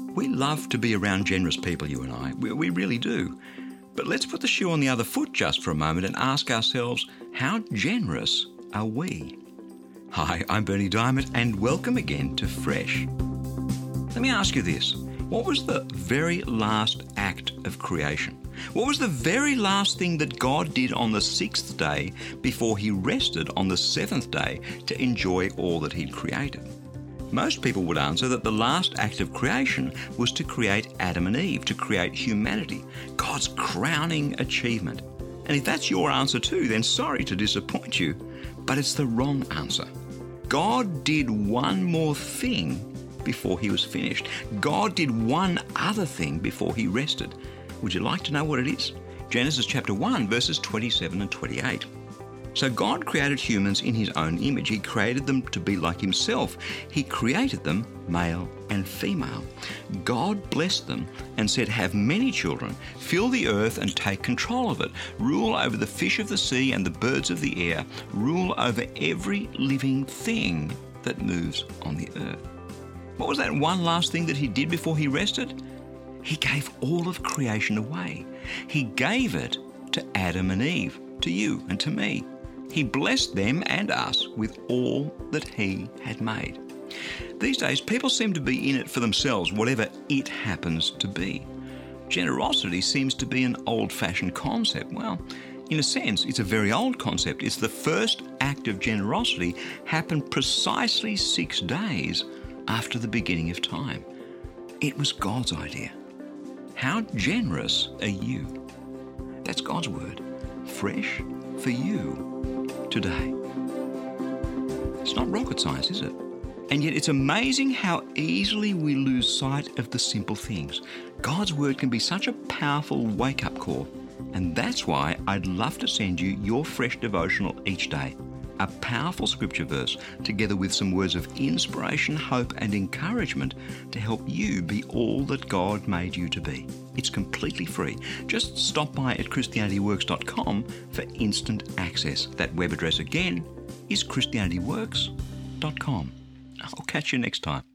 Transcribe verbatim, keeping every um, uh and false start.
We love to be around generous people, you and I. We, we really do. But let's put the shoe on the other foot just for a moment and ask ourselves, how generous are we? Hi, I'm Berni Dymet, and welcome again to Fresh. Let me ask you this. What was the very last act of creation? What was the very last thing that God did on the sixth day before he rested on the seventh day to enjoy all that he'd created? Most people would answer that the last act of creation was to create Adam and Eve, to create humanity, God's crowning achievement. And if that's your answer too, then sorry to disappoint you, but it's the wrong answer. God did one more thing before he was finished. God did one other thing before he rested. Would you like to know what it is? Genesis chapter one, verses twenty-seven and twenty-eight. So God created humans in his own image. He created them to be like himself. He created them male and female. God blessed them and said, "Have many children, fill the earth and take control of it. Rule over the fish of the sea and the birds of the air. Rule over every living thing that moves on the earth." What was that one last thing that he did before he rested? He gave all of creation away. He gave it to Adam and Eve, to you and to me. He blessed them and us with all that he had made. These days, people seem to be in it for themselves, whatever it happens to be. Generosity seems to be an old-fashioned concept. Well, in a sense, it's a very old concept. It's the first act of generosity happened precisely six days after the beginning of time. It was God's idea. How generous are you? That's God's word, fresh for you today. It's not rocket science, is it? And yet it's amazing how easily we lose sight of the simple things. God's word can be such a powerful wake-up call. And that's why I'd love to send you your fresh devotional each day. A powerful scripture verse, together with some words of inspiration, hope, and encouragement to help you be all that God made you to be. It's completely free. Just stop by at christianity works dot com for instant access. That web address again is christianity works dot com. I'll catch you next time.